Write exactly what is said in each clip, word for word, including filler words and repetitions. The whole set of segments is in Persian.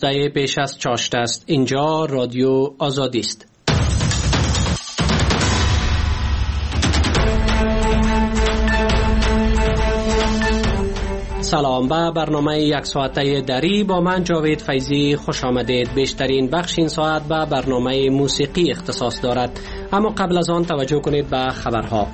هفده پیش از چاشت است. اینجا رادیو آزادی است. سلام، به برنامه یک ساعته دری با من جاوید فیضی خوش آمدید. بیشترین بخش این ساعت به برنامه موسیقی اختصاص دارد، اما قبل از آن توجه کنید به خبرها.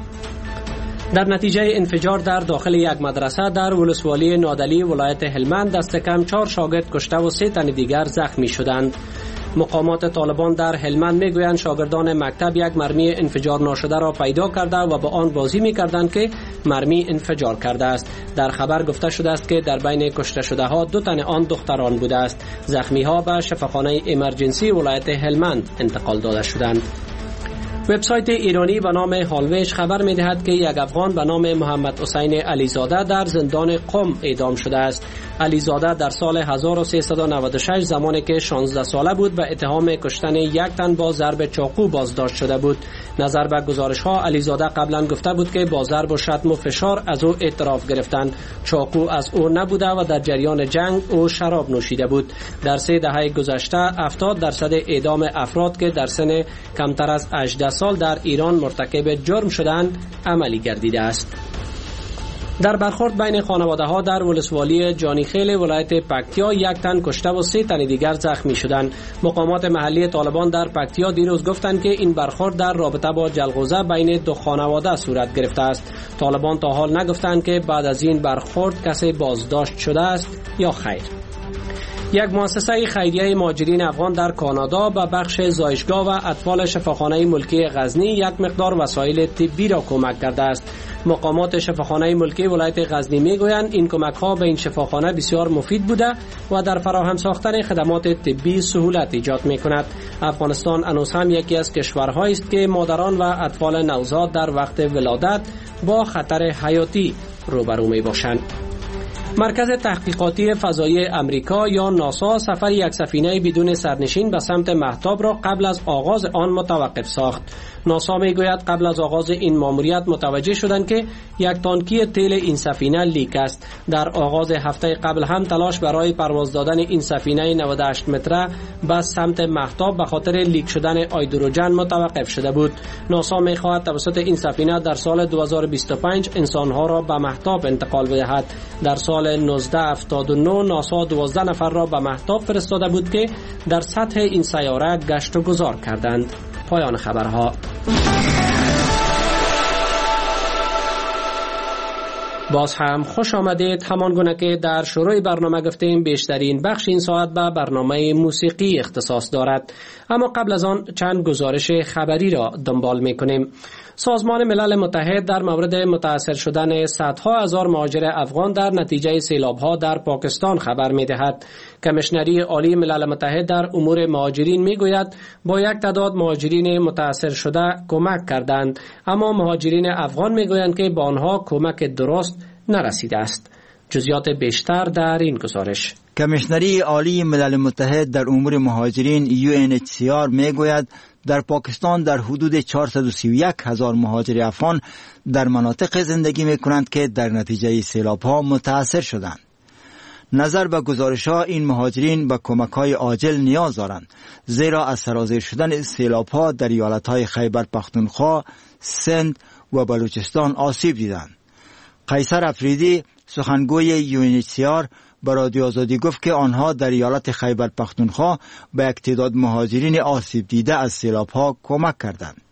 در نتیجه انفجار در داخل یک مدرسه در ولسوالی نادلی ولایت هلمند دست کم چهار شاگرد کشته و سه تن دیگر زخمی شدند. مقامات طالبان در هلمند میگویند شاگردان مکتب یک مرمی انفجار ناشده را پیدا کرده و با آن بازی میکردند که مرمی انفجار کرده است. در خبر گفته شده است که در بین کشته شده ها دو تن آن دختران بوده است. زخمی ها به شفاخانه امرجنسی ولایت هلمند انتقال داده شدند. وبسایت ایرانی به نام هالویش خبر می‌دهد که یک افغان به نام محمد حسین علیزاده در زندان قم اعدام شده است. علیزاده در سال هزار و سیصد و نود و شش زمانی که شانزده ساله بود به اتهام کشتن یک تن با ضرب چاقو بازداشت شده بود. نظر به گزارش‌ها علیزاده قبلا گفته بود که با ضرب و شتم و فشار از او اعتراف گرفتند. چاقو از او نبوده و در جریان جنگ او شراب نوشیده بود. در سه دهه گذشته هفتاد درصد اعدام افراد که در سن کمتر از هجده سال در ایران مرتکب جرم شدند عملی گردیده است. در برخورد بین خانواده ها در ولسوالی جانیخیل ولایت پکتیا یک تن کشته و سه تن دیگر زخمی شدند. مقامات محلی طالبان در پکتیا دیروز گفتند که این برخورد در رابطه با جلغوزه بین دو خانواده صورت گرفته است. طالبان تا حال نگفتند که بعد از این برخورد کسی بازداشت شده است یا خیر. یک مؤسسه خیریه مهاجرین افغان در کانادا به بخش زایشگاه و اطفال شفاخانه ملکی غزنی یک مقدار وسایل طبی را کمک کرده است. مقامات شفاخانه ملکی ولایت غزنی میگویند این کمک ها به این شفاخانه بسیار مفید بوده و در فراهم ساختن خدمات طبی سهولت ایجاد می کند. افغانستان هنوز هم یکی از کشورهایی است که مادران و اطفال نوزاد در وقت ولادت با خطر حیاتی روبرو می باشند. مرکز تحقیقاتی فضایی امریکا یا ناسا سفر یک سفینه بدون سرنشین به سمت مهتاب را قبل از آغاز آن متوقف ساخت. ناسا میگوید قبل از آغاز این ماموریت متوجه شدند که یک تانکی تیل این سفینه لیک است. در آغاز هفته قبل هم تلاش برای پرواز دادن این سفینه نود و هشت متره به سمت مهتاب به خاطر لیک شدن هیدروژن متوقف شده بود. ناسا میخواهد توسط این سفینه در سال دو هزار و بیست و پنج انسانها را به مهتاب انتقال بدهد. در سال نوزده هفتاد و نه ناسا دوازده نفر را به مهتاب فرستاده بود که در سطح این سیاره گشت و گذار کردند. پایان خبرها. باز هم خوش آمدید. همان گونه که در شروع برنامه گفتیم بیشترین بخش این ساعت به برنامه موسیقی اختصاص دارد، اما قبل از آن چند گزارش خبری را دنبال می‌کنیم. سازمان ملل متحد در مورد متاثر شدن صدها هزار مهاجر افغان در نتیجه سیلاب‌ها در پاکستان خبر می‌دهد. کمیشنری عالی ملل متحد در امور مهاجرین می‌گوید با یک تعداد مهاجرین متاثر شده کمک کردند، اما مهاجرین افغان می‌گویند که به آنها کمک درست نرسیده است. جزئیات بیشتر در این گزارش. کمیشنری عالی ملل متحد در امور مهاجرین یو ان اچ سی آر می‌گوید در پاکستان در حدود چهارصد و سی و یک هزار مهاجر افغان در مناطق زندگی می‌کنند که در نتیجه سیلاب‌ها متاثر شدند. نظر به گزارش‌ها این مهاجرین به کمک‌های عاجل نیاز دارند، زیرا از سرازیر شدن سیلاب‌ها در ایالت‌های خیبر پختونخوا، سند و بلوچستان آسیب دیدند. قیصر افریدی سخنگوی یو ان اچ سی آر به رادیو آزادی گفت که آنها در ایالت خیبر پختونخوا به یک تعداد مهاجرین آسیب دیده از سیلاب‌ها کمک کردند.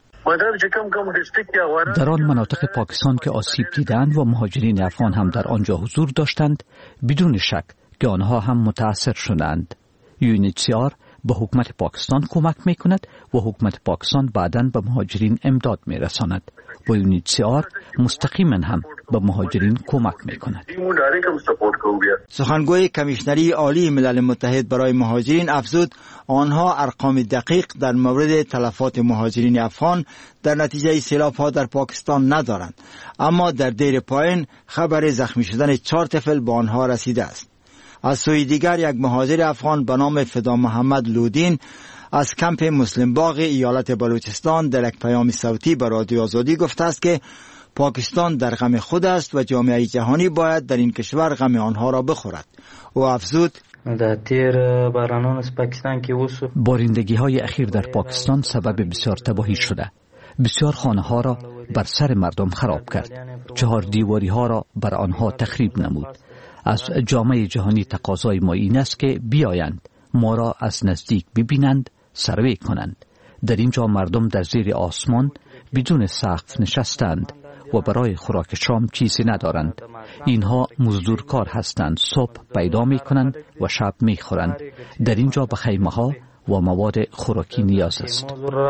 در آن مناطق پاکستان که آسیب دیدند و مهاجرین افغان هم در آنجا حضور داشتند، بدون شک که آنها هم متاثر شدند. یو ان اچ سی آر به حکومت پاکستان کمک می کند و حکومت پاکستان بعداً به مهاجرین امداد می رساند و یو ان اچ سی آر مستقیما هم به مهاجرین کمک می کند. سخنگوی کمیشنری عالی ملل متحد برای مهاجرین افزود آنها ارقام دقیق در مورد تلفات مهاجرین افغان در نتیجه سیلاب‌ها در پاکستان ندارند، اما در دیر پایین خبر زخمی شدن چهار طفل به آنها رسیده است. از سوی دیگر یک مهاجر افغان به نام فدا محمد لودین از کمپ مسلم باغ ایالت بلوچستان در یک پیام صوتی به رادیو آزادی گفته است که پاکستان در غم خود است و جامعه جهانی باید در این کشور غم آنها را بخورد. او افزود در تیر بارانان از پاکستان که وسو بارندگی های اخیر در پاکستان سبب بسیار تباهی شده. بسیار خانه ها را بر سر مردم خراب کرد. چهار دیواری ها را بر آنها تخریب نمود. از جامعه جهانی تقاضای ما این است که بیایند ما را از نزدیک ببینند، سروی کنند. در اینجا مردم در زیر آسمان بدون سقف نشستند و برای خوراک شام چیزی ندارند. اینها مزدورکار هستند. صبح پیدا می کنند و شب می خورند. در اینجا به خیمه ها و مواد خوراکی نیاز است.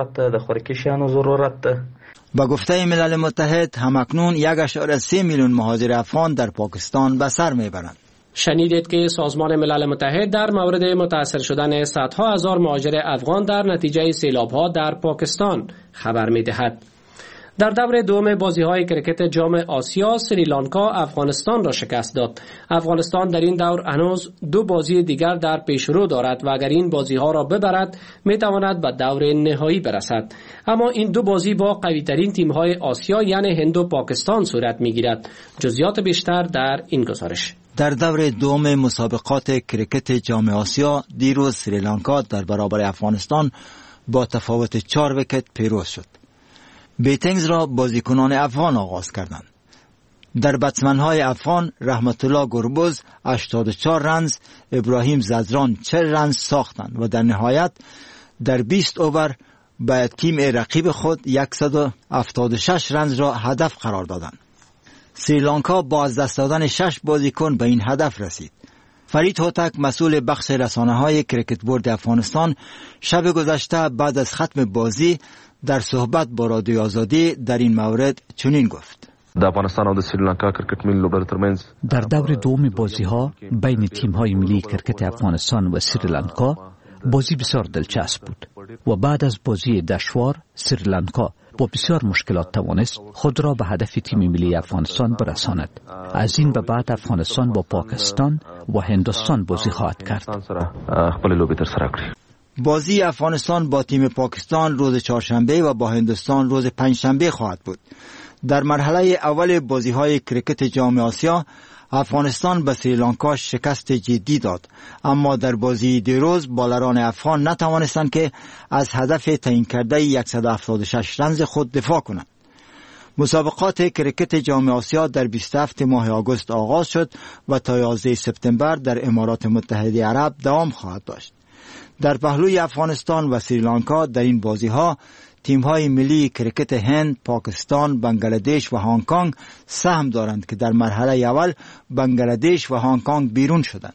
با گفته ملل متحد همکنون یک اشاره سه میلیون مهاجر افغان در پاکستان به سر میبرند. شنیدید که سازمان ملل متحد در مورد متاثر شدن صدها هزار مهاجر افغان در نتیجه سیلاب‌ها در پاکستان خبر می‌دهد. در دور دوم بازی‌های کرکت جام آسیا سریلانکا افغانستان را شکست داد. افغانستان در این دور هنوز دو بازی دیگر در پیشرو دارد و اگر این بازی‌ها را ببرد می‌تواند به دور نهایی برسد. اما این دو بازی با قوی‌ترین تیم‌های آسیا یعنی هند و پاکستان صورت می‌گیرد. جزئیات بیشتر در این گزارش. در دور دوم مسابقات کرکت جام آسیا دیروز سریلانکا در برابر افغانستان با تفاوت چهار ویکت پیروز شد. بیتینگز را بازیکنان افغان آغاز کردند. در بتسمن‌های افغان رحمت الله گربز هشتاد و چهار رنز، ابراهیم ززران چهل رنز ساختند و در نهایت در بیست اوور به تیم رقیب خود صد و هفتاد و شش رنز را هدف قرار دادند. سریلانکا با از دست دادن شش بازیکن به این هدف رسید. فرید هوتک مسئول بخش رسانه‌های کرکت بورد افغانستان شب گذشته بعد از ختم بازی در صحبت با رادیو آزادی در این مورد چنین گفت: در افغانستان او د سریلانکا کرکټ ملي لوبډلو ترمنځ در دور دوم بازی‌ها بین تیم‌های ملی کرکت افغانستان و سریلانکا بازی بسیار دلچسب بود و بعد از بازی دشوار سریلانکا با بسیار مشکلات توانست خود را به هدف تیم ملی افغانستان برساند. از این به بعد افغانستان با پاکستان و هندوستان بازی خواهد کرد. بازی افغانستان با تیم پاکستان روز چهارشنبه و با هندوستان روز پنجشنبه خواهد بود. در مرحله اول بازی‌های کرکت جام آسیا افغانستان به سریلانکا شکست جدی داد، اما در بازی دیروز بالران افغان نتوانستند که از هدف تعیین کرده صد و هفتاد و شش رنز خود دفاع کنند. مسابقات کرکت جام آسیا در بیست و هفتم ماه آگوست آغاز شد و تا یازدهم سپتامبر در امارات متحده عرب دوام خواهد داشت. در پهلوی افغانستان و سریلانکا در این بازی‌ها تیم‌های ملی کرکت هند، پاکستان، بنگلادش و هنگ کنگ سهم دارند که در مرحله اول بنگلادش و هنگ کنگ بیرون شدند.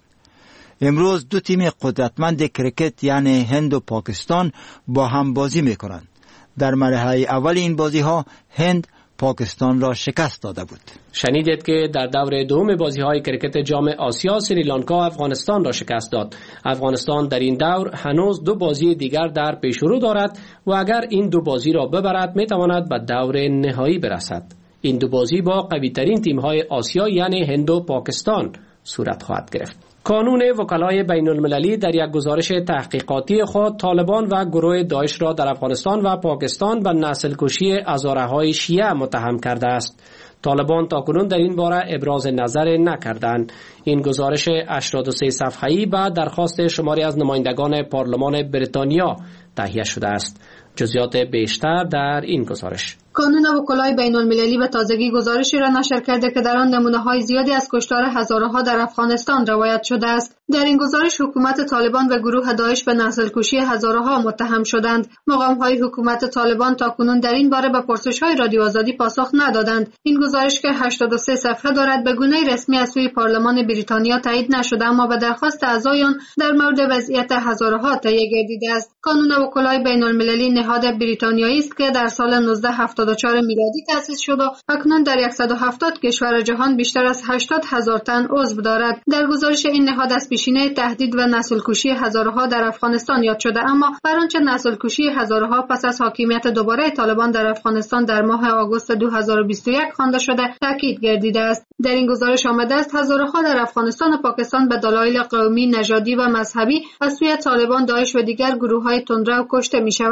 امروز دو تیم قدرتمند کرکت یعنی هند و پاکستان با هم بازی می‌کنند. در مرحله اول این بازی‌ها هند پاکستان را شکست داده بود. شنیدید که در دور دوم بازی‌های کرکت جام آسیا سریلانکا افغانستان را شکست داد. افغانستان در این دور هنوز دو بازی دیگر در پیشرو دارد و اگر این دو بازی را ببرد میتواند به دور نهایی برسد. این دو بازی با قوی‌ترین تیم‌های آسیا یعنی هند و پاکستان صورت خواهد گرفت. کانون وکلای بین المللی در یک گزارش تحقیقاتی خود طالبان و گروه داعش را در افغانستان و پاکستان به نسل کشی هزاره‌های شیعه متهم کرده است. طالبان تاکنون در این باره ابراز نظر نکردند. این گزارش هشتاد و سه صفحه‌ای به درخواست شماری از نمایندگان پارلمان بریتانیا تهیه شده است. جزئیات بیشتر در این گزارش. کانون وکلای بین المللی به تازگی گزارشی را نشر کرده که در آن نمونه‌های زیادی از کشتار هزارها در افغانستان روایت شده است. در این گزارش حکومت طالبان و گروه داعش به نسل کشی هزارها متهم شدند. مقام‌های حکومت طالبان تاکنون در این باره به پرسش‌های رادیو آزادی پاسخ ندادند. این گزارش که هشتاد و سه صفحه دارد به گونه‌ای رسمی از سوی پارلمان بریتانیا تایید نشده، اما به درخواست اعضایان در مورد وضعیت هزارها تهیه گردیده است. کانون وکلای بین المللی نهاد بریتانیایی است که در سال نوزده هفتاد و چهار میلادی تأسیس شد و اکنون در صد و هفتاد کشور جهان بیشتر از هشتاد هزار تن عضو دارد. در گزارش این نهاد از پیشینه تهدید و نسل کشی هزارها در افغانستان یاد شده، اما بر آنچه نسل کشی هزارها پس از حاکمیت دوباره طالبان در افغانستان در ماه آگوست دو هزار و بیست و یک خوانده شده تاکید گردیده است. در این گزارش آمده است هزارها در افغانستان و پاکستان به دلایل قومی، نژادی و مذهبی از سوی طالبان، داعش و دیگر گروه‌های تندرو کشته می‌شوند.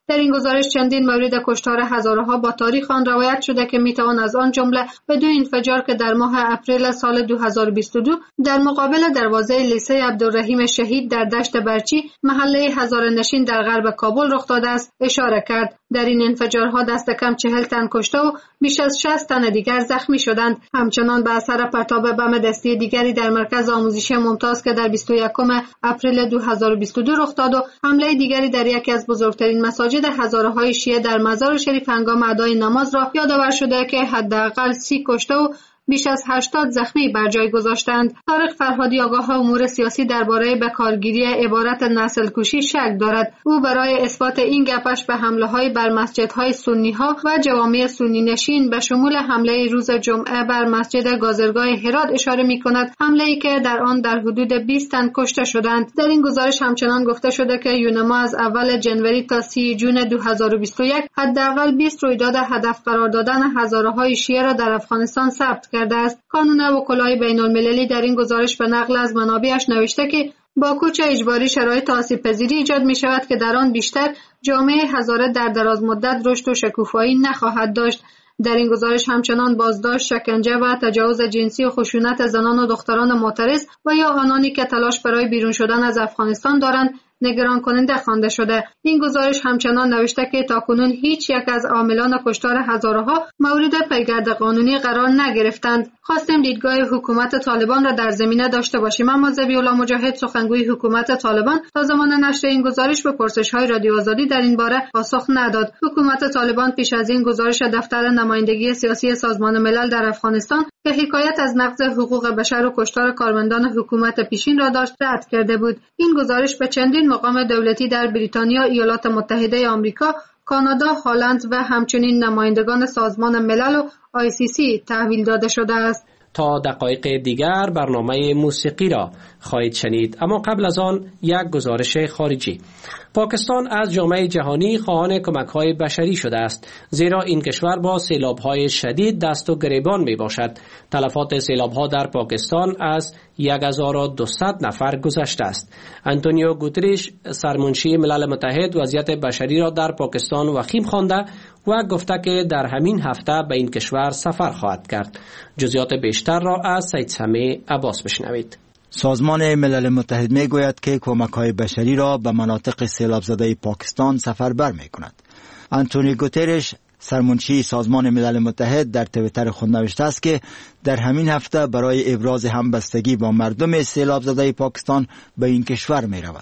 در این گزارش چندین مورد کشتار هزارها با تاریخ آن روایت شده که میتوان از آن جمله به دو انفجار که در ماه اپریل سال دو هزار و بیست و دو در مقابل دروازه لیسه عبدالرحیم شهید در دشت برچی محله هزاره‌نشین در غرب کابل رخ داده است اشاره کرد. در این انفجارها دست کم چهل تن کشته و بیش از شصت تن دیگر زخمی شدند. همچنان به اثر پرتاب بم دستی دیگری در مرکز آموزشی ممتاز که در بیست و یکم اپریل دو هزار و بیست و دو رخ داد و حمله دیگری در یکی از بزرگترین مساجد هزاره‌های شیعه در مزار شریف هنگام ادای نماز را یادآور شده که حداقل سی کشته و بیش از هشتاد زخمی بر جای گذاشتند. طارق فرهادی آگاه امور سیاسی درباره بکارگیری عبارت نسل کشی شک دارد. او برای اثبات این گپش به حمله‌های بر مسجدهای سنی ها و جوامع سنی نشین به شمول حمله روز جمعه بر مسجد گازرگاه هرات اشاره می‌کند، حمله‌ای که در آن در حدود بیست تن کشته شدند. در این گزارش همچنان گفته شده که یونما از اول جنوری تا سی جون دو هزار و بیست و یک حداقل بیست رویداد هدف قرار دادن هزاره‌های شیعه را در افغانستان ثبت کرده است. کانون وکلای بین المللی در این گزارش به نقل از منابعش نوشته که با کوچ اجباری شرایط آسیب پذیری ایجاد می شود که در آن بیشتر جامعه هزاره در دراز مدت رشد و شکوفایی نخواهد داشت. در این گزارش همچنان بازداشت، شکنجه و تجاوز جنسی و خشونت زنان و دختران معترض و یا آنانی که تلاش برای بیرون شدن از افغانستان دارند نگران کننده خوانده شده. این گزارش همچنان نوشته که تاکنون هیچ یک از عاملان کشتار هزارها مورد پیگرد قانونی قرار نگرفتند. خواستیم دیدگاه حکومت طالبان را در زمینه داشته باشیم، اما ذبیح‌الله مجاهد سخنگوی حکومت طالبان تا زمان نشر این گزارش به پرسش‌های رادیو آزادی در این باره پاسخ نداد. حکومت طالبان پیش از این گزارش دفتر نمایندگی سیاسی سازمان ملل در افغانستان که حکایت از نقض حقوق بشر و کشتار کارمندان حکومت پیشین را داشت رد کرده بود. این گزارش به چندین مقام دولتی در بریتانیا، ایالات متحده آمریکا، کانادا، هلند و همچنین نمایندگان سازمان ملل و آی سی سی تحویل داده شده است. تا دقایق دیگر برنامه موسیقی را خواهید شنید، اما قبل از آن یک گزارش خارجی. پاکستان از جامعه جهانی خواهان کمک‌های بشری شده است، زیرا این کشور با سیلاب‌های شدید دست و گریبان می‌باشد. تلفات سیلاب‌ها در پاکستان از هزار و دویست نفر گذشته است. انتونیو گوتریش، سرمنشی ملل متحد، وضعیت بشری را در پاکستان وخیم خوانده و گفته که در همین هفته به این کشور سفر خواهد کرد. جزئیات بیشتر را از سید سمی عباس بشنوید. سازمان ملل متحد می گوید که کمک‌های بشری را به مناطق سیلاب زده پاکستان سفربر می کند. انتونیو گوتریش، سرمنشی سازمان ملل متحد، در توییتر خود نوشته است که در همین هفته برای ابراز همبستگی با مردم سیلاب زده پاکستان به این کشور می رود.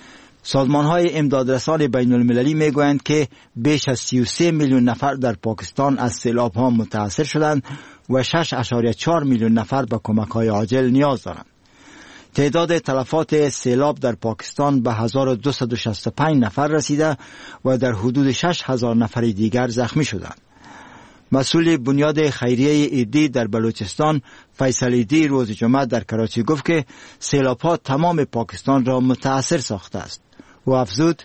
سازمان‌های امدادرسان بین المللی می گویند که بیش از سی و سه میلیون نفر در پاکستان از سیلاب‌ها متاثر شدند و شش ممیز چهار میلیون نفر به کمک‌های عاجل نیاز دارند. تعداد تلفات سیلاب در پاکستان به هزار و دویست و شصت و پنج نفر رسیده و در حدود شش هزار نفر دیگر زخمی شدند. مسئول بنیاد خیریه ایدی در بلوچستان، فیصل ایدی، روز جمعه در کراچی گفت که سیلاب‌ها تمام پاکستان را متاثر ساخته است و افزود: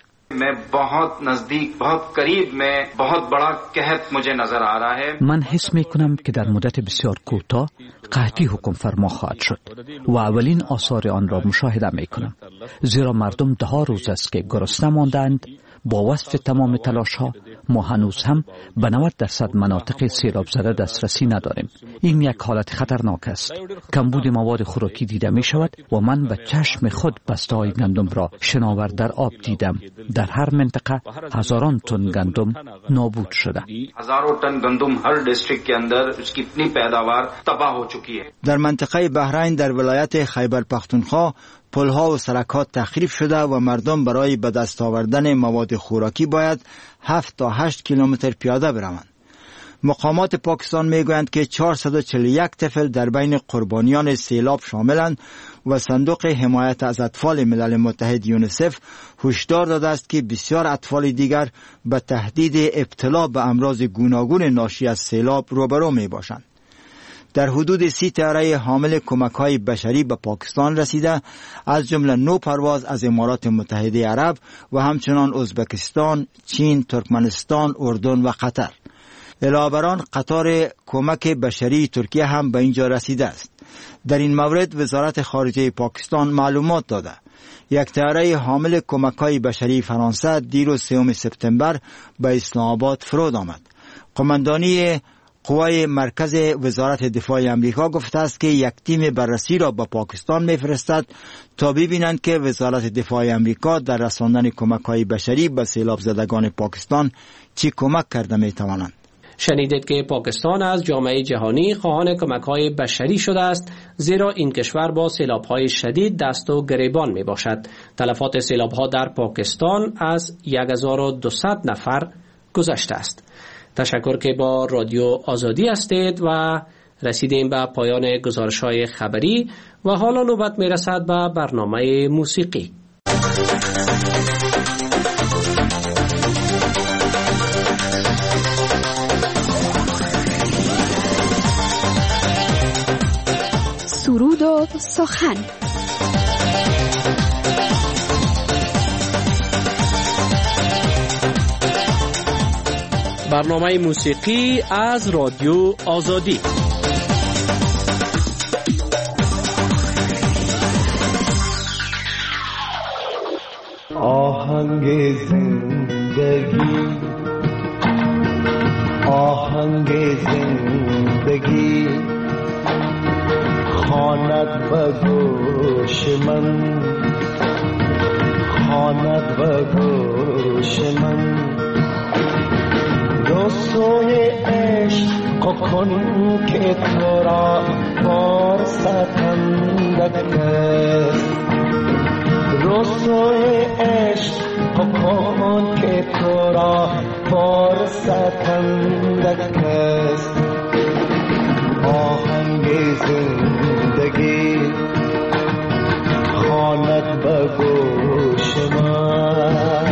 من حس می کنم که در مدت بسیار کوتاه قحطی حکم فرما خواهد شد و اولین آثار آن را مشاهده می کنم، زیرا مردم ده ها روز است که گرسنه ماندند. با وصف تمام تلاش ها ما هنوز هم به نود درصد مناطق سیلاب زده دسترسی نداریم. این یک حالت خطرناک است. کمبود مواد خوراکی دیده می شود و من به چشم خود بسته های گندم را شناور در آب دیدم. در هر منطقه هزاران تن گندم نابود شده. هزاران تن گندم هر دیستریکت کے اندر اس کی اتنی پیداوار تباہ ہو چکی ہے. در منطقه بحرین در ولایت خیبر پختونخوا پلها و سرک‌ها تخریب شده و مردم برای به دست آوردن مواد خوراکی باید هفت تا هشت کیلومتر پیاده بروند. مقامات پاکستان میگویند که چهارصد و چهل و یک طفل در بین قربانیان سیلاب شاملند و صندوق حمایت از اطفال ملل متحد یونیسف هشدار داده است که بسیار اطفال دیگر به تهدید ابتلا به امراض گوناگون ناشی از سیلاب روبرو می باشند. در حدود سی طیاره حامل کمک‌های بشری به پاکستان رسیده، از جمله نو پرواز از امارات متحده عرب و همچنان ازبکستان، چین، ترکمنستان، اردن و قطر. علاوه بر آن قطار کمک بشری ترکیه هم به اینجا رسیده است. در این مورد وزارت خارجه پاکستان معلومات داده. یک طیاره حامل کمک‌های بشری فرانسه دیروز سوم سپتامبر به اسلام آباد فرود آمد. قماندانی قوای مرکز وزارت دفاع امریکا گفته است که یک تیم بررسی را به پاکستان می‌فرستد تا ببینند که وزارت دفاع امریکا در رساندن کمک‌های بشری به سیلاب زدگان پاکستان چی کمک کرده می‌توانند. شنیدید که پاکستان از جامعه جهانی خواهان کمک‌های بشری شده است، زیرا این کشور با سیلاب‌های شدید دست و گریبان می‌باشد. تلفات سیلاب‌ها در پاکستان از هزار و دویست نفر گذشته است. تشکر که با رادیو آزادی هستید و رسیدیم به پایان گزارش‌های خبری و حالا نوبت می‌رسد به برنامه موسیقی. سرود و سخن. برنامه موسیقی از رادیو آزادی. آهنگ زندگی، آهنگ زندگی خواند به گوش من، خواند به گوش من. رسوی عشق کن که تو را بار ستندک است، رسوی عشق کن که تو را بار ستندک است. آهنگ زندگی خواند به گوش من.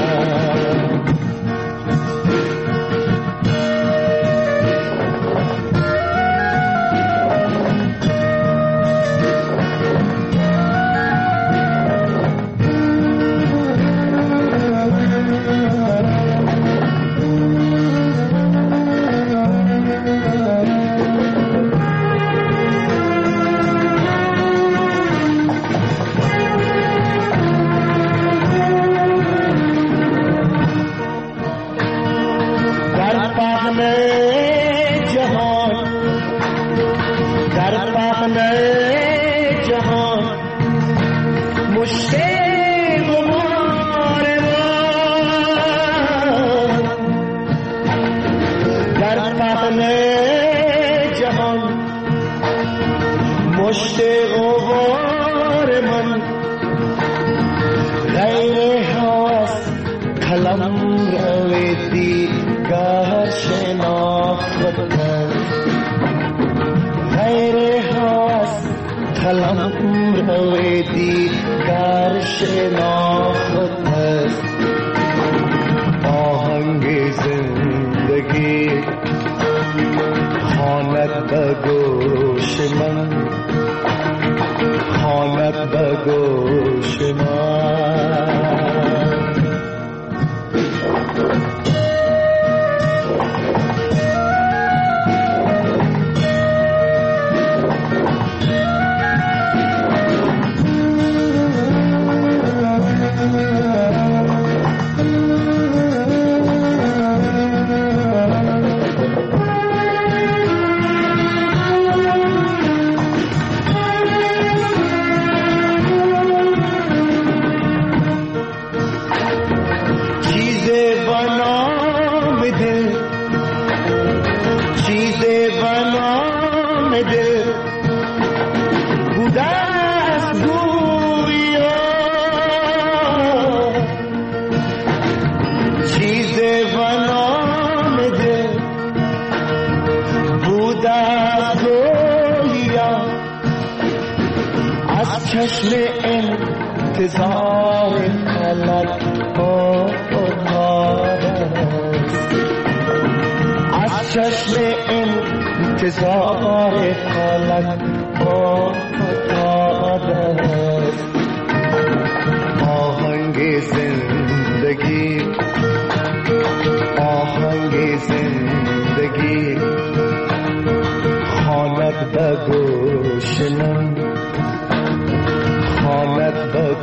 زندگی خواند به گوش من.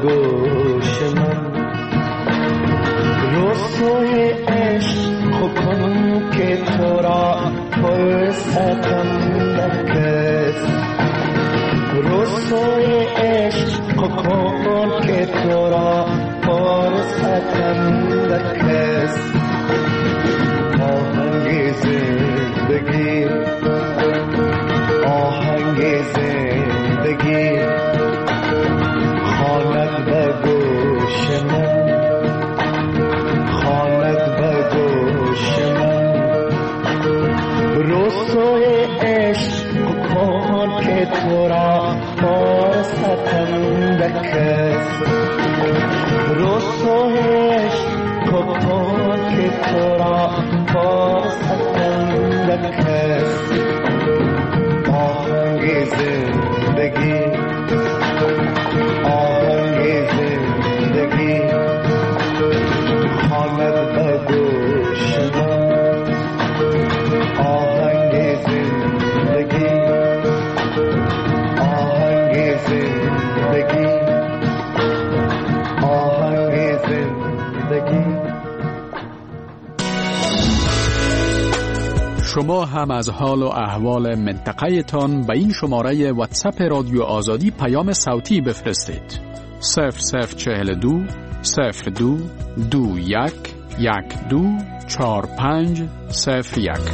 گوش من رسوی عشق کن که تو را فرصتم نکس رسوی عشق کن که تو را فرصتم نکس آهنگ زندگی آهنگ زندگی خواند به گوش من خواند به گوش من رسوی عشق کن که تو را فرصتم بکس رسوی عشق کن که تو را فرصتم بکس آهنگ زندگی آهنگ زندگی خواند به گوش من آهنگ زندگی آهنگ زندگی آهنگ زندگی. شما هم از حال و احوال منطقه تان به این شماره واتساپ رادیو آزادی پیام صوتی بفرستید. صفر صفر چهل دو صفر دو دو یک یک دو چار پنج صفر یک.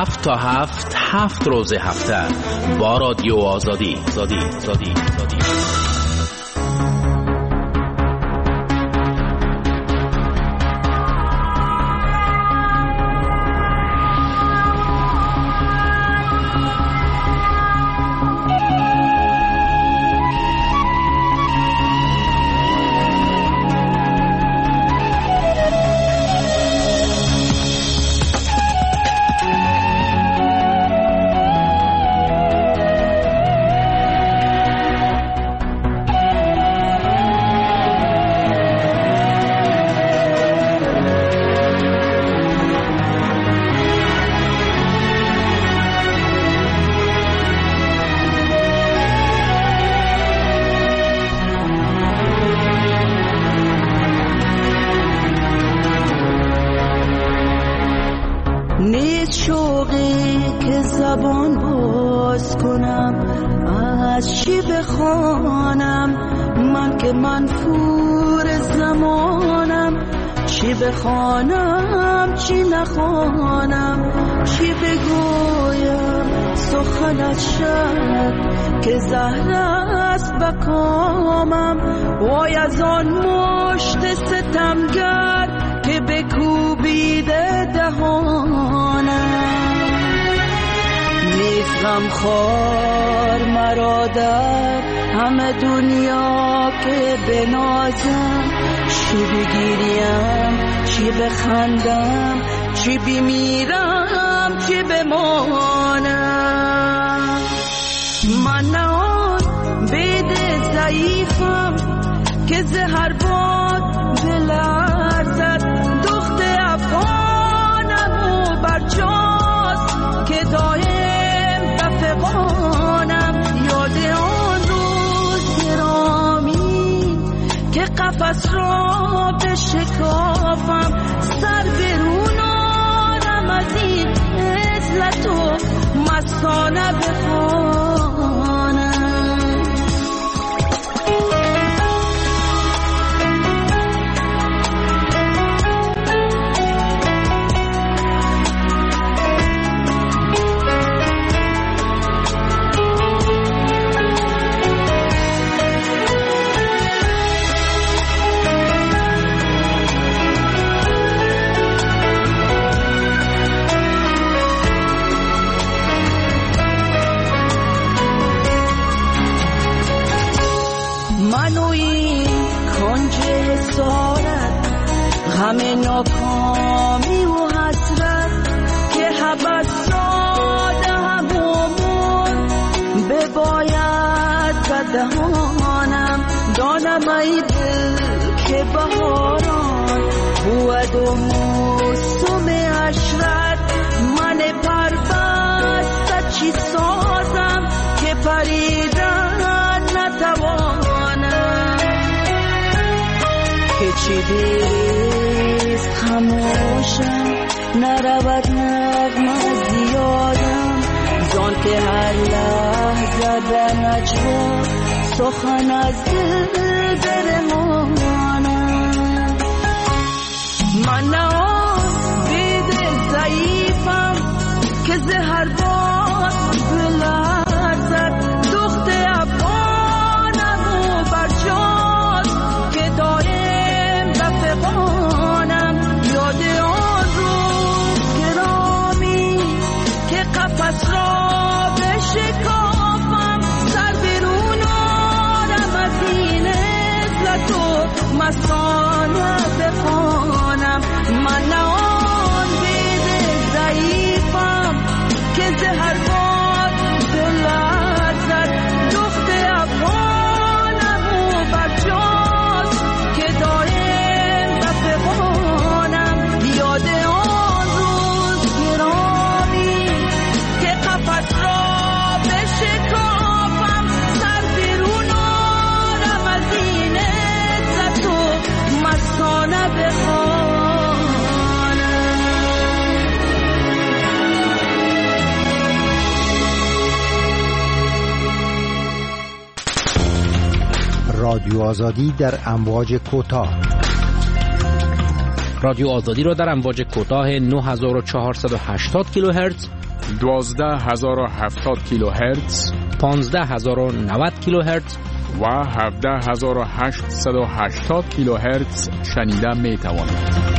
هفت تا هفت هفت روز هفته با رادیو آزادی. آزادی. آزادی. آزادی. بخوانم چی نخوانم، چی بگویم سخنت شد که زهر است بکامم. وای از آن مشت ستمگر که بکوبیده دهانم. نیست غمخوار مرا در همه دنیا که بنازم، چی بگیریم چی بخندم، چی بمیرم چی بمانم. من نه آن بید ضعیفم که زهر باد بلرزد، دخت افغانم و برجاست که دایم بفغانم. یاد آن روز گرامی که قفس را بشکافم، سر برون آرم از این عزلت و مستانه بخوانم. همه ناکامی و حسرت که حبس شده همون بباید بدهانم. دانم ای دل که بهاران بود و موسم عشرت، من پربسته چی سازم که پریدن نتوانم. که چی دیست خموشم نرود نغمه زیادم، زان که هر لحظه در نجوا سخن از دل برمانم. من نه آن بید ضعیفم که زهر باد بلرزد، دخت افغانم و برجاست که دایم بفغانم. یاد آن روز گرامی که قفس را بشکافم، سر برون آرم از این عزلت و مستانه بخوانم. من نه آن بید ضعیفم که زهر باد بلرزد، دخت افغانم و برجاست که دایم بفغانم. یاد آن روز گرامی که قفس را بشکافم، سر برون آرم از این عزت و مستانه بخوانم. رادیو آزادی در امواج کوتاه. رادیو آزادی را در امواج کوتاه نه هزار و چهارصد و هشتاد کیلوهرتز دوازده هزار و هفتاد کیلو هرتز، پانزده هزار و نود کیلو هرتز و هفده هزار و هشتصد و هشتاد کیلو هرتز شنیده می توانید.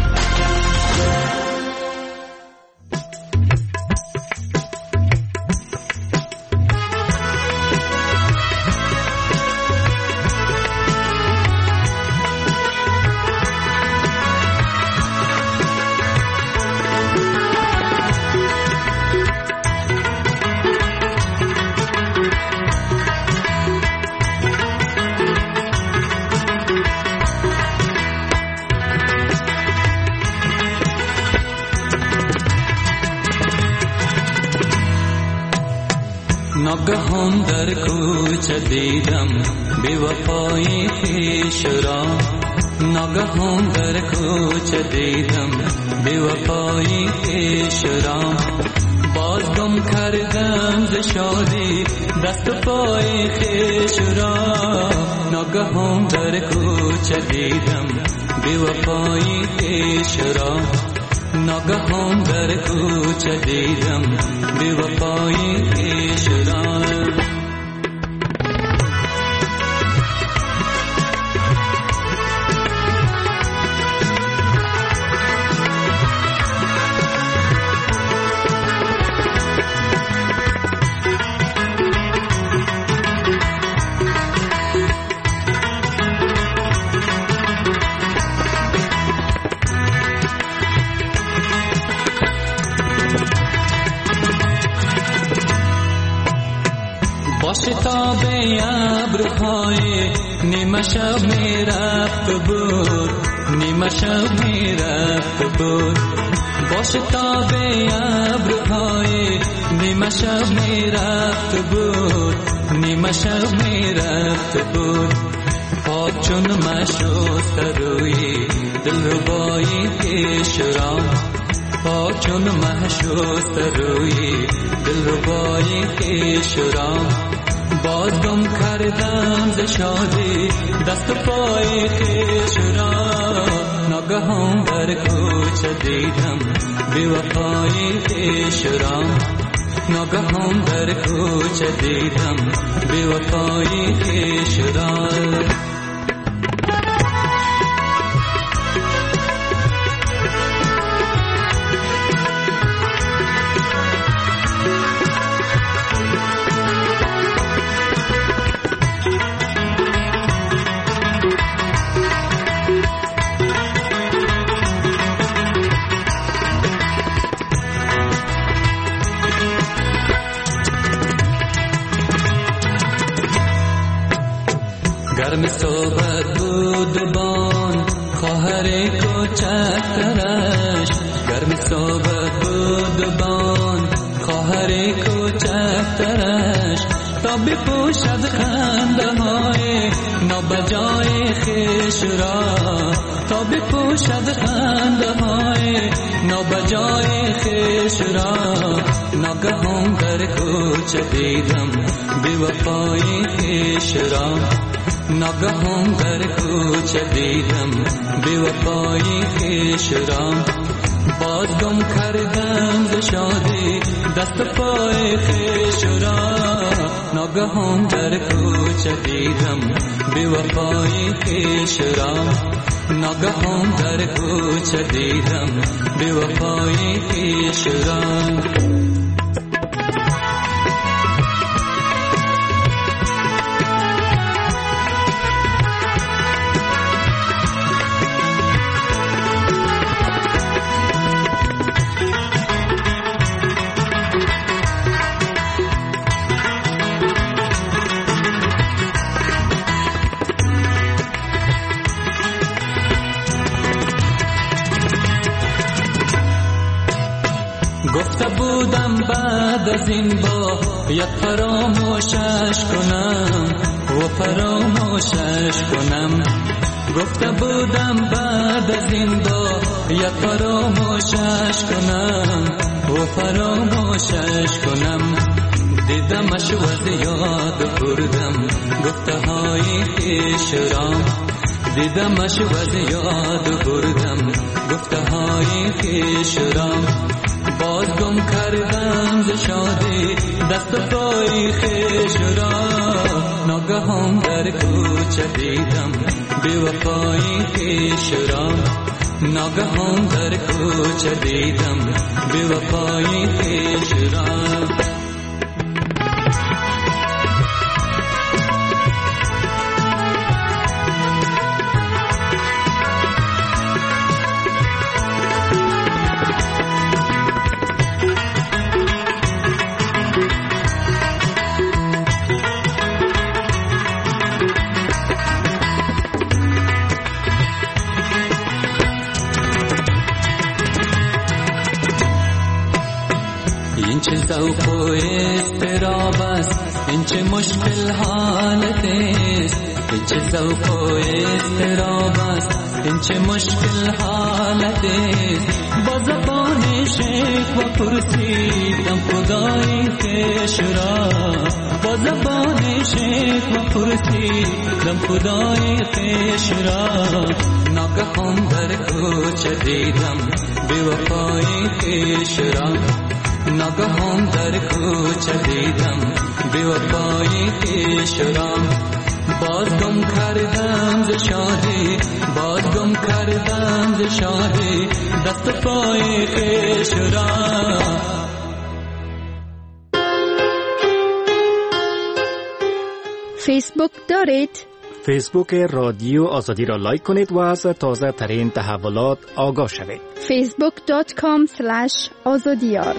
ناگهان در کوچه دیدم بی وفایی خویش را، ناگهان در کوچه دیدم بی وفایی خویش را، باز گم کردم ز شادی دست و پای خویش را، ناگهان در کوچه دیدم بی وفایی خویش را، ناگهان در کوچه دیدم بی وفایی خویش را. شتاب ابرهای نیمه شب می رفت بود، نیمه شب می رفت بود، با شتاب ابرهای نیمه شب می رفت بود، نیمه شب می رفت بود، پاک چون مشوست روی دلربایی خویش را، پاک چون مشوست روی دلربایی خویش را، باز گم کردم ز شادی دست و پای خویش را، ناگهان در کوچه دیدم بی وفایی خویش را، ناگهان در کوچه دیدم بی وفایی خویش را. گرم صحبت بود بان خواهر کوچکترش، گرم صحبت بود بان خواهر کوچکترش، تا بپوشد خنده های نابجای خویش را، تا بپوشد خنده های نابجای خویش را، ناگهان در کوچه دیدم بی وفایی خویش را، ناگهان در کوچه دیدم بی وفایی خویش را، باز گم کردم ز شادی دست پای خویش را، ناگهان در کوچه دیدم بی وفایی خویش را، ناگهان در کوچه دیدم بی وفایی خویش را. گفته بودم بعد از این با یک فراموشش کنم و فراموشش کنم، گفته بودم بعد از این با یک فراموشش کنم و فراموشش کنم، دیدمش و از یاد بردم گفته های خویش را، دیدمش و از یاد بردم گفته های خویش را، باز گم کردم ز دست و پای خویش را ناگهان در کوچه دیدم بی وفای خویش را ناگهان در کوچه دیدم بی وفای خویش را چه ذوق و اضطراب است این چه مشکل حالت است این چه ذوق و اضطراب است این چه مشکل حالت است با زبان شیخ و پرسیدم خدای خویش را با زبان شیخ و پرسیدم خدای خویش را ناگهان در کوچه دیدم بی وفای خویش را ناگهان در کوچه دیدم بی وفای خویش را باز گم کردم ز شادی باز گم کردم ز شادی دست پای خویش را فیسبوک دارید؟ فیسبوک رادیو آزادی را لایک کنید و از تازه ترین تحولات آگاه شوید. فیسبوک دات کام اسلش آزادیار.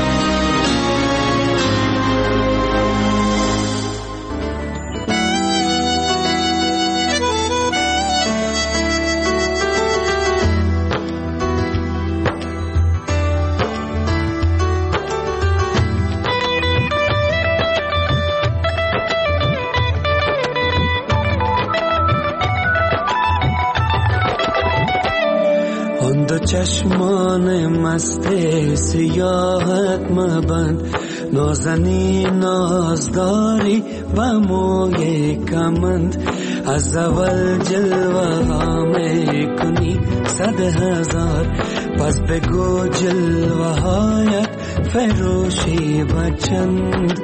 چشمان مست سیاحت مبند نازنین نازداری و موی کمند از اول جلوه ها می کنی صد هزار پس بگو جلوه هایت فروشی و چند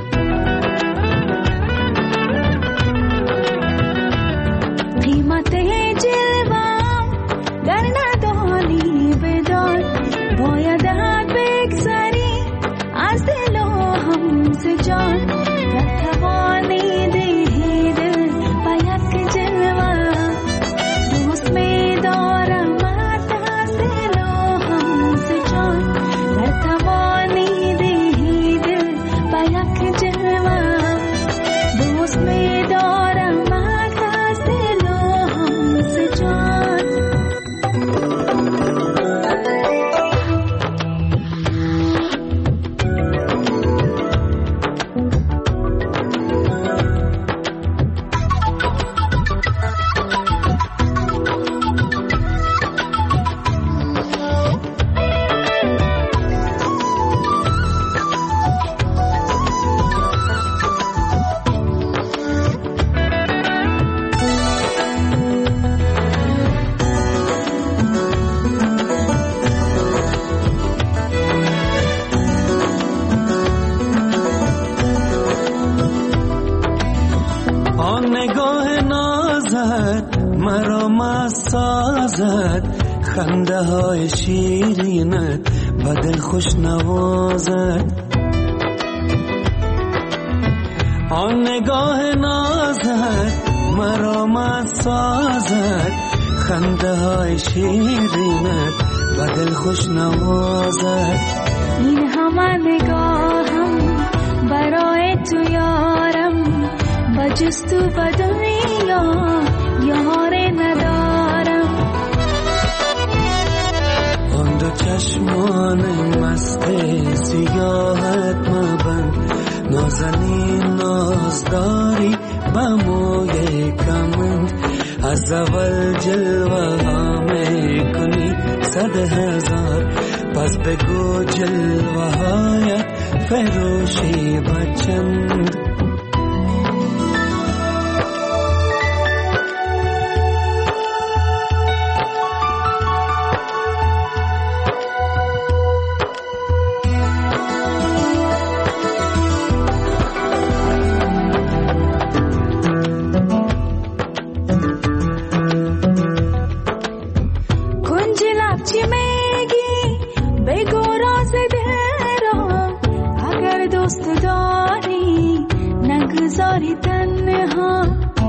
قیمت جلوه گر ندانی بدان باید بگذری از دل و هم ز جان گر توانی دهی دل و یک جلوه دوست می دارم از دل و هم ز جان گر توانی دهی دل و یک جلوه دوست می دارم از دل و هم ز جان. خنده های شیرینت و دل خوش نوازد آن نگاه نازت مرا مست سازد خنده های شیرینت و دل خوش نوازد این همه نگاهم برای تو یارم و جز تو به دنیا یار ندارم آن دو چشمان مست سیاحت مبند نازنین نازداری با موی کمند از اول جلوه ها می کنی صد هزار پس بگو جلوه هایت فروشی و چند لب چی میگی بگو راز دل را اگر دوست داری نگذاری تنها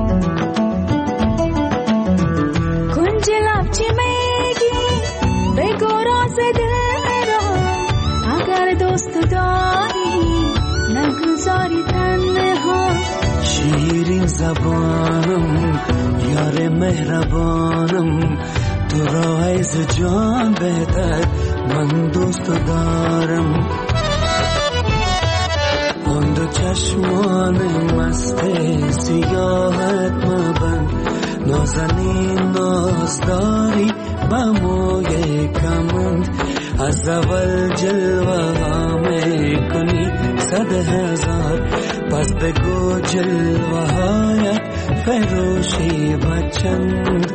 کنج لب چی میگی بگو راز دل را اگر دوست داری نگذاری تنها شیرین زبانم یار مهربانم تو را از جان بهتر من دوست دارم آن دو چشمان مست سیاحت مبند نازنین نازداری با موی کمند از اول جلوه ها می کنی صد هزار پس بگو جلوه هایت فروشی بچند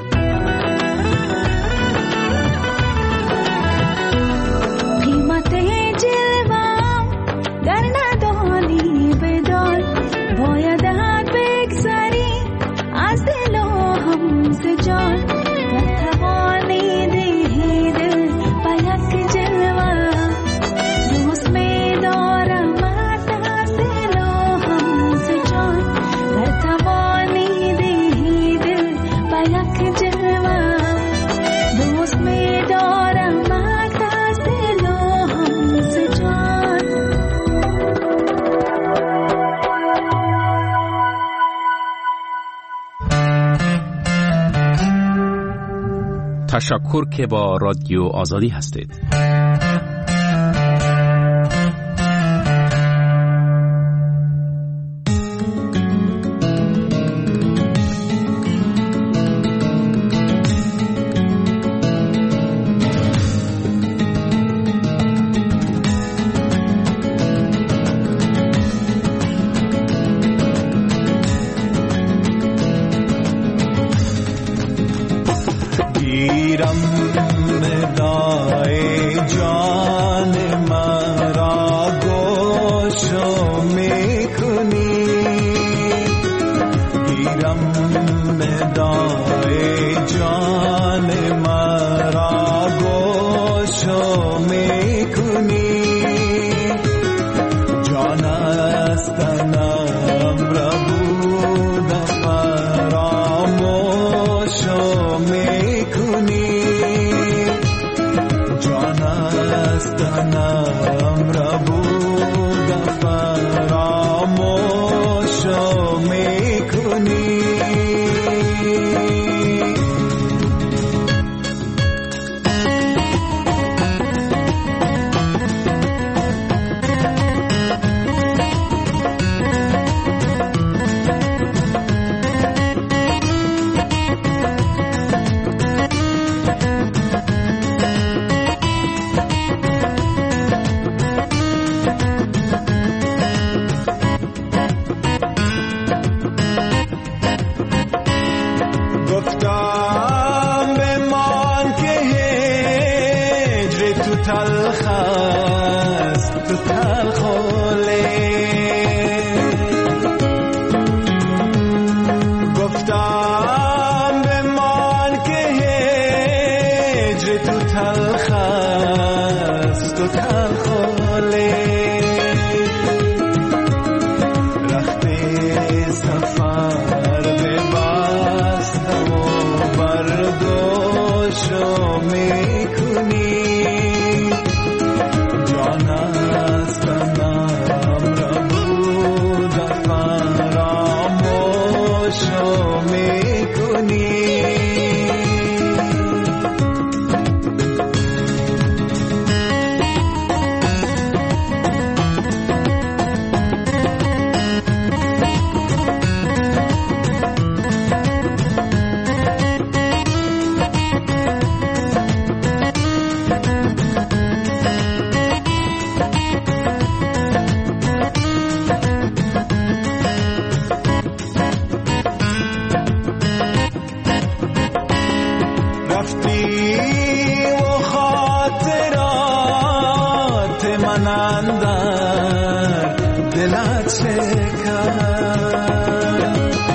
قیمت جلوه در ندانی بدار باید حد بگذری از دل و هم ز جان در توانی دهی دل با یک جلوه دوست می دارم از دل و هم ز جان در توانی دهی دل با یک جلوه دوست می دارم از دل و هم ز جان تشکر که با رادیو آزادی هستید.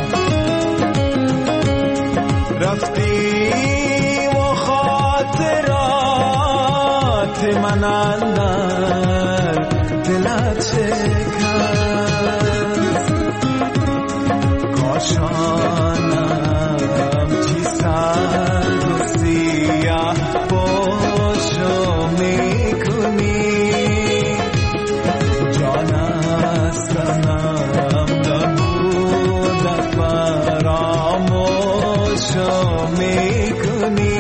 رفتی و خاطر من اندر دلت شکست کاشانم چی سرد و سیاه باشو میکنی جان استنم نبوده فراموشو میکنی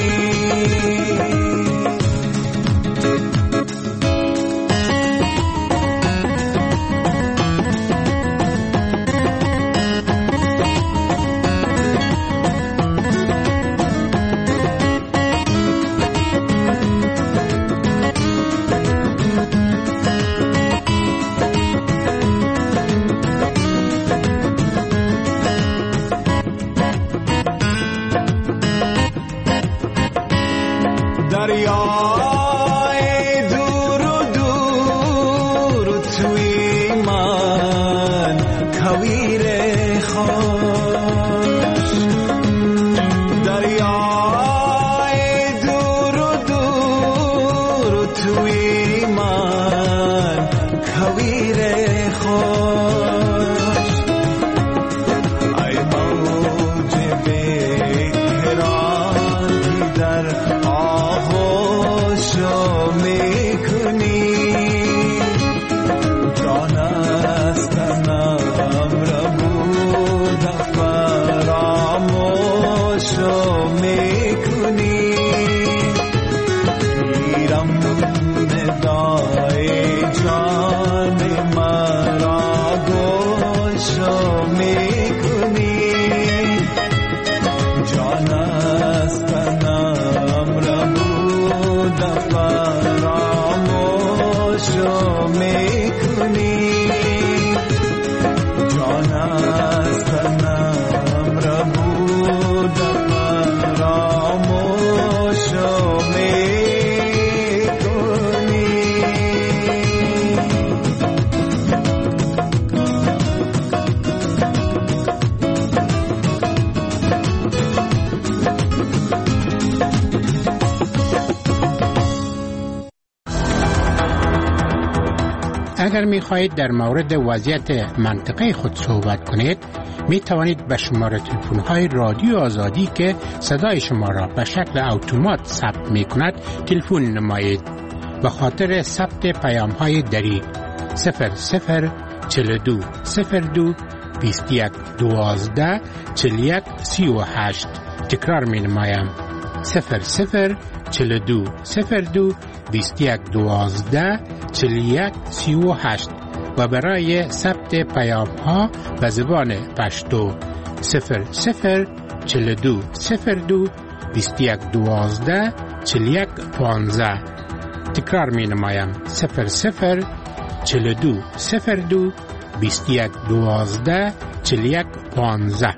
اگر می خواهید در مورد وضعیت منطقه خود صحبت کنید می توانید به شماره تلفن های رادیو آزادی که صدای شما را به شکل اتومات ثبت می کند تلفن نمایید. به خاطر ثبت پیام های دری صفر صفر چهل و دو صفر دو بیست و یک دوازده چهل و یک سی و هشت تکرار می نمایم صفر صفر چهل و دو صفر دو بیست و یک دوازده چهل و یک سی و هشت و برای ثبت پیام ها به زبان پشتو صفر صفر چهل و دو صفر دو بیست و یک دوازده چهل و یک پانزده تکرار می نمایم صفر صفر چهل و دو صفر دو بیست و یک دوازده چهل و یک پانزده.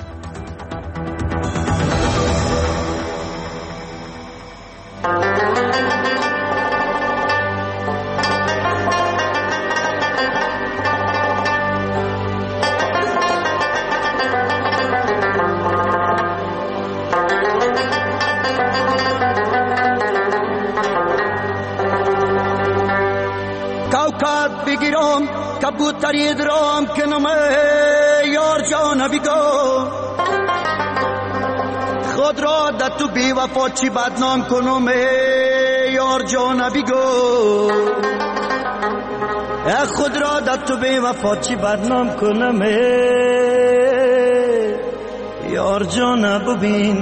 کبوتری درام کنم یار جان بیگو خود را در تو بی وفا چی بدنام کنم یار جان بیگو خود را در تو بی وفا چی بدنام کنم یار جان ببین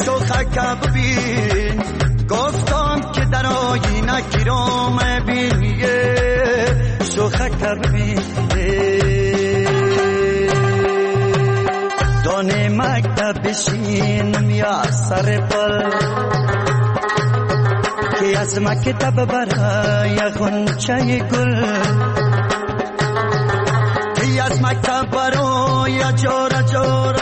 ببین گفتم که در آینه گیرام ببین ببین دانه مکتب بشینم یا سر پل که از مکتب برای غنچه گل که از مکتب برای جور جور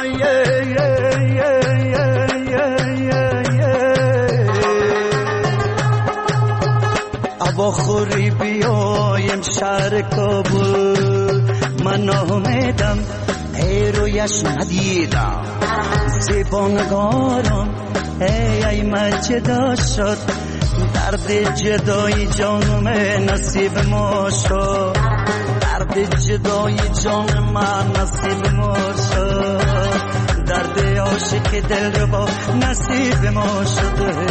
ابا خوری بیایم شهر کابل من آمدم ای رویش ندیدم زیبانگارم ای ای من جدا شد درد جدای جانم نصیب ما شد درد جدای جان من نصیب ما شد درد عاشق دل رو با نصیب ما شد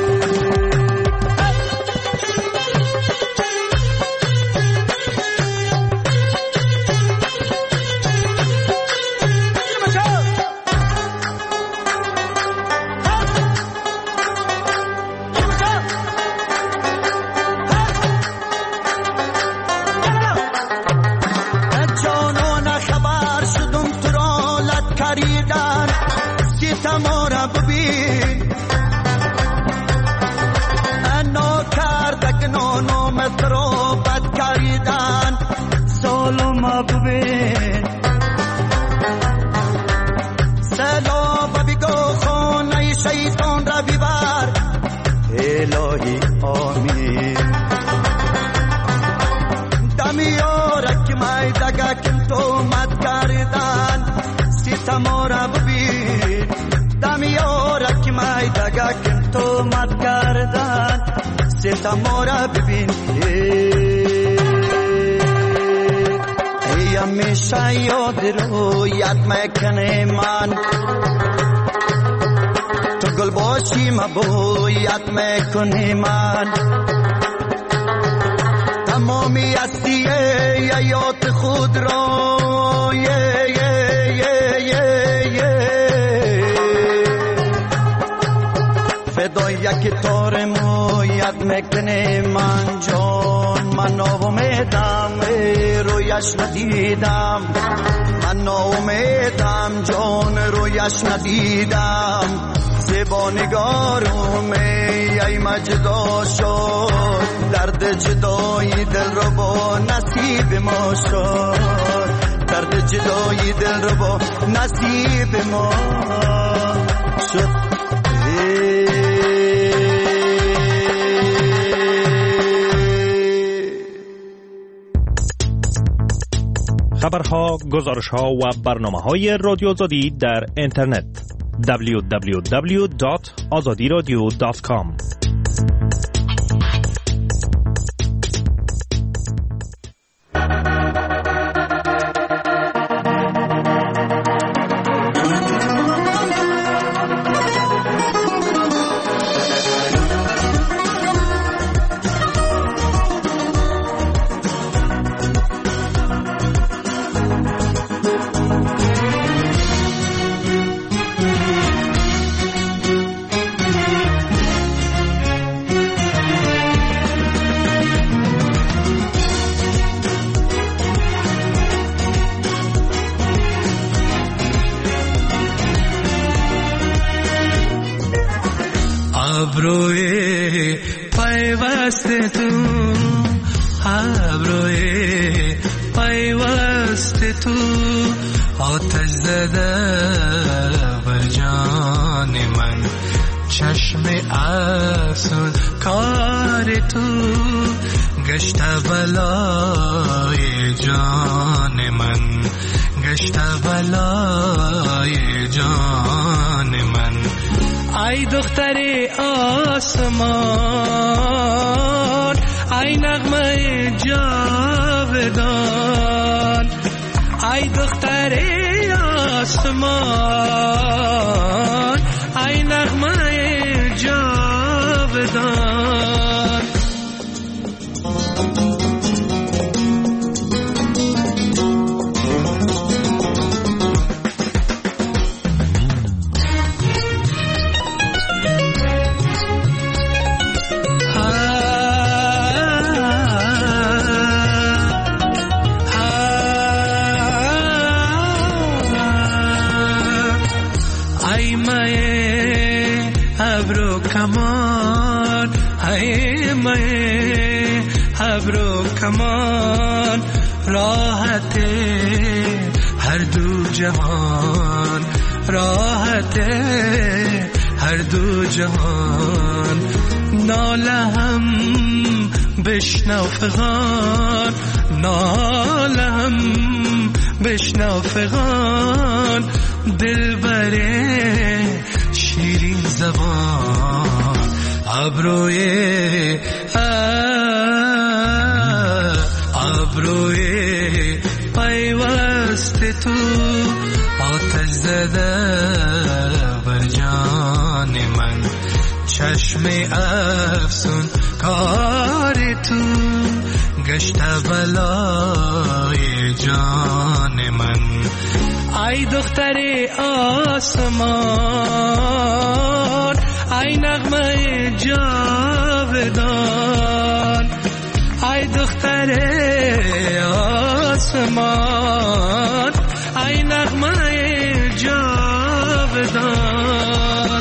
الهی آمین دمیارک مای دگاکن تو مد کردن ستمارا ببین دمیارک مای دگاکن تو مد کردن ستمارا ببین ای همیشه یاد رو یاد میکنه من گل باشی مبویت میکنی من تمامی هستی یایات خود را یه یه یه یه یه فدای یک تار مویت میکنی من جان من ناامیدم رویش ندیدم من ناامیدم جان رویش ندیدم زیبا نگارم ای مجدا شد درد جدای دل رو با نصیب ما شد درد جدای دل رو با نصیب ما شد خبرها، گزارشها و برنامه‌های رادیو آزادی در اینترنت دبلیو دبلیو دبلیو دات آزادی رادیو دات کام ابروی پیوست تو ابروی پیوست تو آتش زده بر جان من چشم اصل کار تو گشت بلای جان من گشت بلای جان من ای دختر آسمان ای نغمه جاودان ای دختر آسمان ای نغمه جاودان کمان های مه ابرو کمان راحت هر دو جهان راحت هر دو جهان ناله هم بشنو فغان ناله هم بشنو فغان دل بره شیرین زبان ابروی ابروی پیوست تو آتش زده بر جان من چشم افسون کار تو گشت بلای جان من ای دختر آسمان ای نغمه جاودان ای دختر آسمان ای نغمه جاودان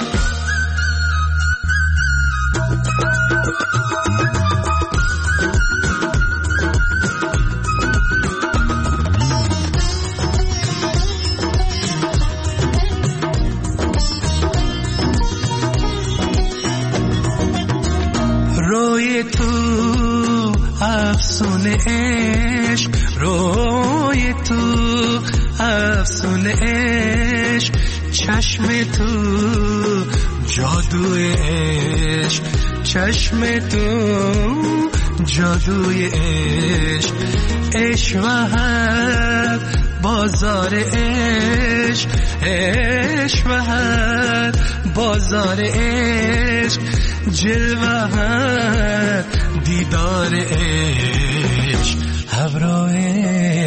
روی تو افسونه عشق روی تو افسونه عشق چشم تو جادوی عشق چشم تو جادوی عشق عشق و هر بازار عشق عشق و هر بازار عشق جلوه هر دیدار عشق ابروی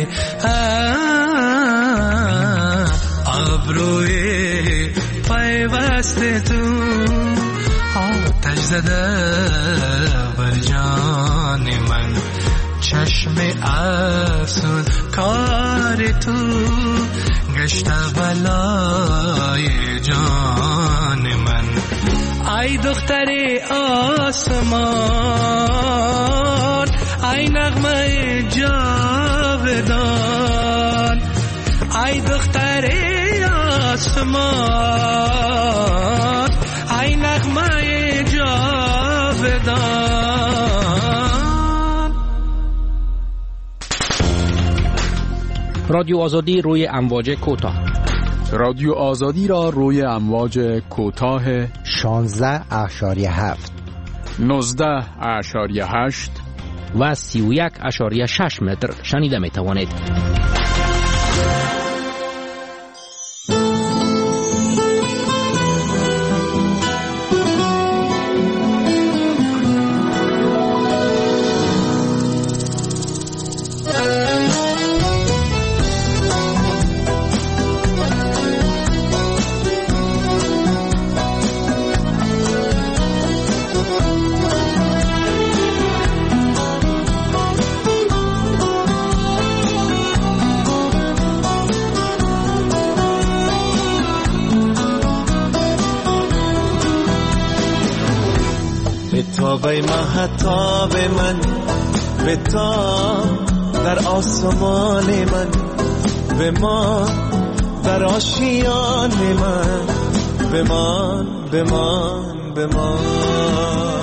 ابروی پیوست تو آتش زده بر جان من چشم افسون کار تو گشت بلای جان من ای دختر آسمان ای نغمه جاودان ای دختر آسمان ای نغمه جاودان. رادیو آزادی روی امواج کوتاه. رادیو آزادی را روی امواج کوتاه شانزده اشاریه هفت نوزده اشاریه هشت و سی و یک اشاریه شش متر شنیده می توانید. به مهتاب من به تا در آسمان من به ما در آشیان من به من به من به من